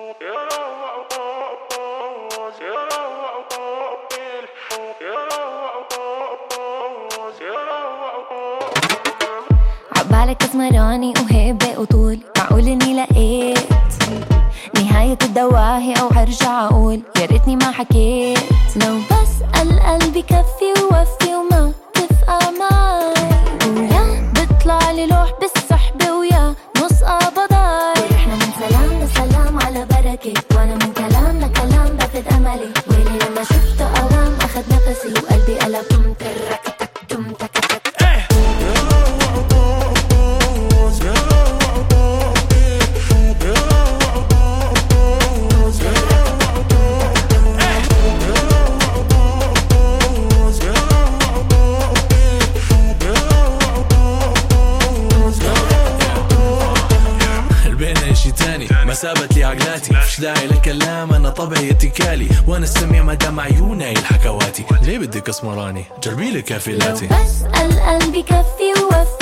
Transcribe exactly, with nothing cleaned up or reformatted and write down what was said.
عبالك اسمراني وهيبة وطول، معقول اني لقيت نهاية الدواهي او هرجع اقول يا ريتني ما حكيت. لو بسأل قلبي كفي ووفي وما تفقى معي، ويا بطلع لي لوح بالسحب ويا نص قبضاي. احنا من سلام لسلام على بركة، وانا من كلام لكلام بفد املي. ويلي لما شفته اوام اخد نفسي وقلبي قلب تم تركتك تم تكتك. ما سابت لي عقلاتي، مش داعي للكلام، انا طبعي اتكالي، وانا السميع مدام عيوني الحكواتي. ليه بدك اسمراني؟ جربي لي كافيلاتي. لو بسأل قلبي كفي ووفي